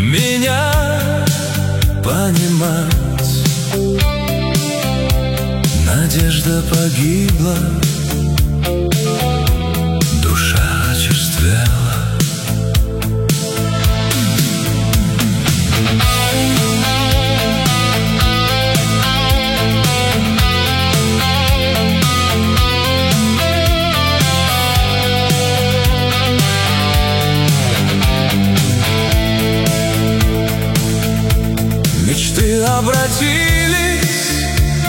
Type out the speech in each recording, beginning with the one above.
меня понимать. Надежда погибла, душа очерствела. Мечты обратились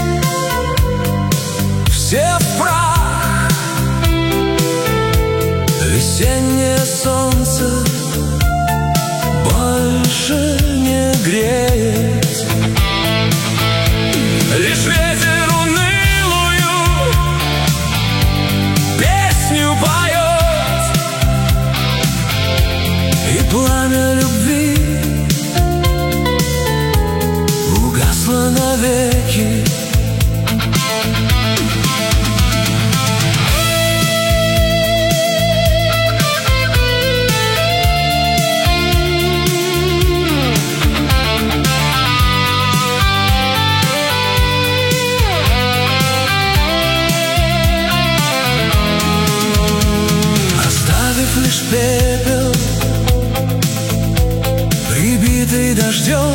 все в прах. Весеннее солнце больше не греет. Лишь ветер унылую песню поет, и пламя любви угасло навеки. Оставив лишь пепел, прибитый дождем,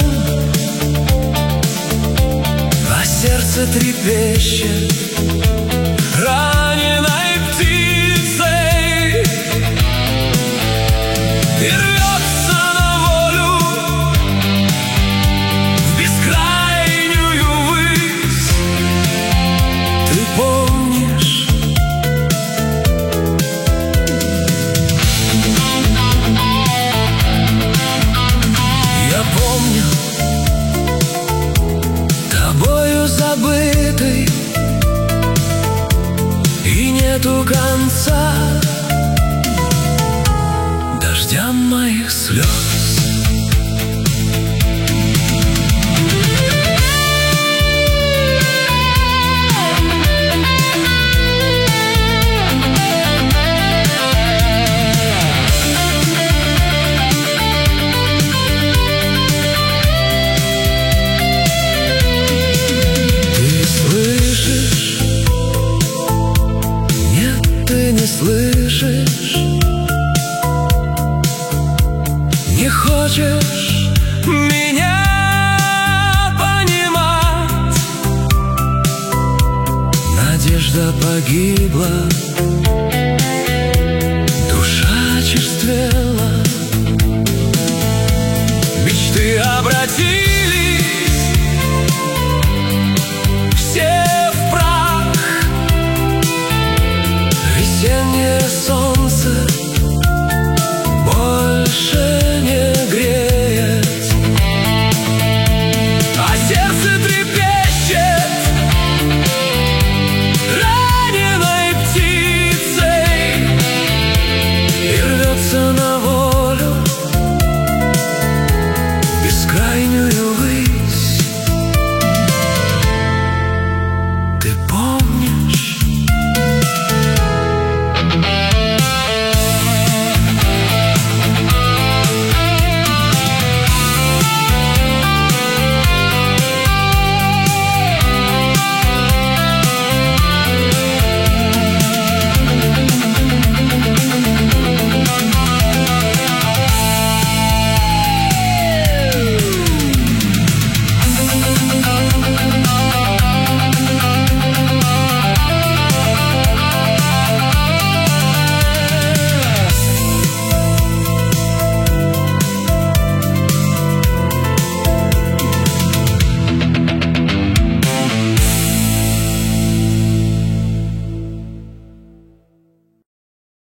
а сердце трепещет раненой птицей и рвется на волю в бескрайнюю высь. Ты помнишь? Я помню, тобою забытый, и нету конца дождям моих слез. Ты не слышишь, не хочешь меня понимать. Надежда погибла, душа очерствела. Мечты обратились